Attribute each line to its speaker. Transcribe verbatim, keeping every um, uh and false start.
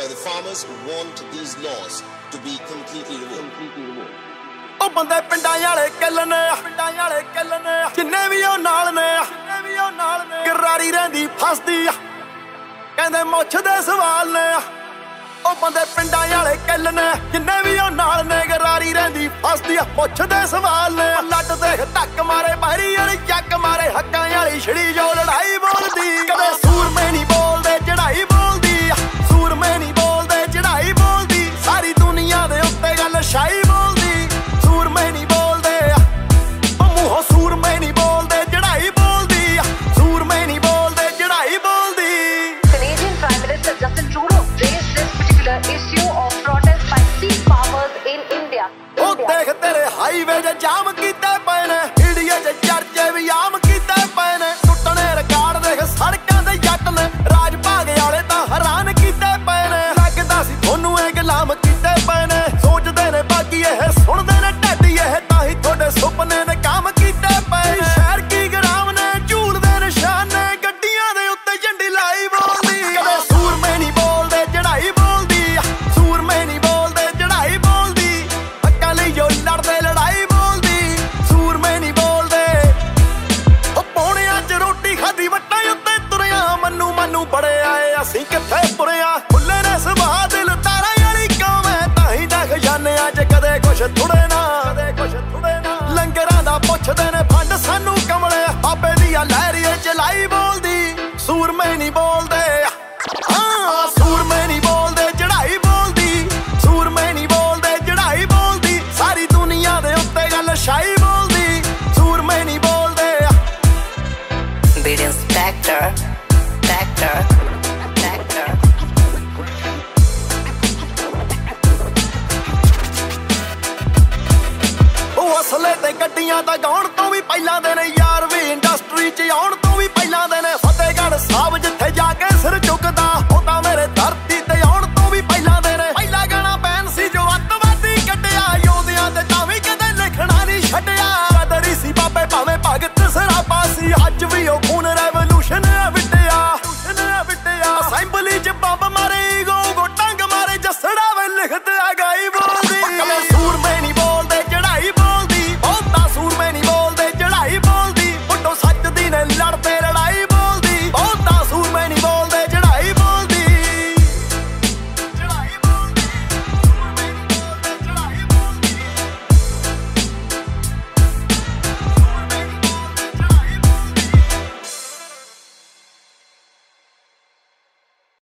Speaker 1: by the farmers who want these laws to be completely revoked.
Speaker 2: ਉਹ ਬੰਦੇ ਪਿੰਡਾਂ ਵਾਲੇ ਕੱਲਨੇ ਪਿੰਡਾਂ ਵਾਲੇ ਕੱਲਨੇ ਜਿੰਨੇ ਵੀ ਉਹ ਨਾਲ ਨੇ ਜਿੰਨੇ ਵੀ ਉਹ ਨਾਲ ਨੇ ਗਰਾਰੀ ਰਹਿੰਦੀ ਫਸਦੀ ਆ ਕਹਿੰਦੇ ਮੁੱਛ ਦੇ ਸਵਾਲ ਨੇ ਉਹ ਬੰਦੇ ਪਿੰਡਾਂ ਵਾਲੇ ਕੱਲਨੇ ਜਿੰਨੇ ਵੀ ਉਹ ਨਾਲ ਨੇ ਗਰਾਰੀ ਰਹਿੰਦੀ ਫਸਦੀ ਆ ਮੁੱਛ ਦੇ ਸਵਾਲ ਨੇ ਲੱਟ ਦੇਖ ਧੱਕ ਮਾਰੇ ਬਾਹਰੀ ਵਾਲੀ ਚੱਕ ਮਾਰੇ ਹੱਕਾਂ ਵਾਲੀ ਛੜੀ ਜੋ ਲੜਾਈ ਬੋਲਦੀ ਕਦੇ ਸੂਰਮੇ ਨਹੀਂ ਬੋਲਦੇ ਚੜਾਈ ਬੋਲਦੀ ਸੂਰਮੇ ਨਹੀਂ ਬੋਲਦੇ ਚੜਾਈ ਬੋਲਦੀ ਸਾਰੀ ਦੁਨੀਆ ਦੇ ਉੱਤੇ ਗੱਲ ਛਾਈ ਬੋਲਦੀ ਸੂਰਮੇ ਨਹੀਂ ਬੋਲਦੇ ਉਹ ਮੂੰਹੋਂ ਸੂਰਮੇ ਨਹੀਂ ਬੋਲਦੇ ਚੜਾਈ ਬੋਲਦੀ ਸੂਰਮੇ ਨਹੀਂ ਬੋਲਦੇ ਚੜਾਈ ਬੋਲਦੀ
Speaker 3: Canadian Prime Minister Justin Trudeau raised this particular issue of protest by sheep farmers in India.
Speaker 2: ਉਹ ਦੇਖ ਤੇਰੇ ਹਾਈਵੇ 'ਚ ਜਾਮ ਕੀਤੇ ਪਏ ਨੇ ਇੰਡੀਆ 'ਚ ਚਰਚੇ ਵੀ ਆਮ ਕੀਤੇ ਪਏ ਨੇ ਟੁੱਟਣੇ ਰਿਕਾਰਡ ਦੇਖ ਸੜਕਾਂ ਦੇ ਜੱਟ ਨੇ ਰਾਜ ਭਾਗ ਵਾਲੇ ਤਾਂ ਹੈਰਾਨ ਕੀਤੇ ਪਏ ਨੇ ਲੱਗਦਾ ਸੀ ਤੁਹਾਨੂੰ ਇਹ ਗੁਲਾਮ ਕੀਤੇ ਪਏ ਨੇ ਸੋਚਦੇ ਨੇ ਬਾਕੀ ਇਹ ਸੁਣਦੇ ਨੇ ਢੱਡੀ ਇਹ ਤਾਂ ਹੀ ਤੁਹਾਡੇ ਸੁਪਨੇ ਨੇ ਕੰਮ ਕੀਤੇ ਪਏ ਸ਼ਹਿਰ ਕੀ ਗਰਾਮ ਨੇ ਝੂਲ ਦੇ ਨਿਸ਼ਾਨੇ ਗੱਡੀਆਂ ਦੇ ਉੱਤੇ ਝੰਡੀ ਲਾਈ ਬੋਲਦੀ ਕਦੇ ਸੂਰਮੇ ਨਹੀਂ ਬੋਲਦੇ ਚੜਾਈ ਬੋਲਦੀ ਸੂਰਮੇ ਨਹੀਂ ਬੋਲਦੇ ਚੜਾਈ ਬੋਲਦੀ ਹੱਕਾਂ ਲਈ ਜੋ ਲੜਦੇ ਲੜਾਈ ਬੋਲਦੀ ਸੂਰਮੇ ਨਹੀਂ ਬੋਲਦੇ ਉਹ ਪੌਣਿਆਂ 'ਚ ਰੋਟੀ ਖਾਦੀ ਵੱਟਾਂ ਉੱਤੇ ਤੁਰਿਆ ਮੰਨੂ ਮੰਨੂ ਬੜੇ ਆਏ ਅਸੀਂ ਕਿੱਥੇ ਤੁਰਿਆ ਖੁੱਲੇ ਨੇ ਸੁਭਾਅ ਦਿਲ ਤਾਰਾ ਵਾਲੀ ਕੌਮ ਹੈ ਤਾਂ ਹੀ ਤਾਂ ਖਜ਼ਾਨਿਆਂ 'ਚ ਕਦੇ ਕੁਛ ਥੁੜੇ ਨਾ ਕਦੇ ਕੁਛ ਥੁੜੇ ਨਾ ਲੰਗਰਾਂ ਦਾ ਪੁੱਛਦੇ ਨੇ ਫੰਡ ਸਾਨੂੰ ਕਮਲੇ ਬਾਬੇ ਦੀਆਂ ਲਹਿਰੀਏ ਚਲਾਈ ਬੋਲਦੀ ਸੂਰਮੇ ਨਹੀਂ ਬੋਲਦੇ ਹਾਂ ਸੂਰਮੇ ਨਹੀਂ ਬੋਲਦੇ ਚੜਾਈ ਬੋਲਦੀ ਸੂਰਮੇ ਨਹੀਂ ਬੋਲਦੇ ਚੜਾਈ ਬੋਲਦੀ ਸਾਰੀ ਦੁਨੀਆ ਦੇ ਉੱਤੇ ਗੱਲ ਛਾਈ ਬੋਲਦੀ ਸੂਰਮੇ ਨਹੀਂ ਬੋਲਦੇ
Speaker 3: Beat inspector, inspector, inspector.
Speaker 2: ਉਹ ਅਸਲੇ ਤੇ ਗੱਡੀਆਂ ਦਾ ਗਾਉਣ ਤੋਂ ਵੀ ਪਹਿਲਾਂ ਦੇ ਨੇ ਯਾਰ ਵੀ ਇੰਡਸਟਰੀ 'ਚ ਆਉਣ ਤੋਂ ਵੀ ਪਹਿਲਾਂ ਦੇ ਨੇ ਫਤਿਹਗੜ੍ਹ ਸਾਹਿਬ ਜਿੱਥੇ ਜਾ ਕੇ ਸਿਰ ਝੁਕਦਾ ਉਹ ਤਾਂ ਮੇਰੇ ਧਰਤੀ ਤੇ ਆਉਣ ਤੋਂ ਵੀ ਪਹਿਲਾਂ ਦੇ ਨੇ ਪਹਿਲਾ ਗਾਣਾ ਬੈਨ ਸੀ ਜੋ ਅੱਤਵਾਦੀ ਕੱਢਿਆ ਯੋਧਿਆਂ ਤੇ ਤਾਂ ਵੀ ਕਦੇ ਲਿਖਣਾ ਨਹੀਂ ਛੱਡਿਆ ਕਦਰੀ ਸੀ ਬਾਬੇ ਭਾਵੇਂ ਭਗਤ ਸਰਾਭਾ ਸੀ ਅੱਜ ਵੀ ਉਹ ਖੂਨ ਰੈਵੋਲੂਸ਼ਨ ਵਿਟਿਆ ਵਿਟਿਆ ਅਸੈਂਬਲੀ 'ਚ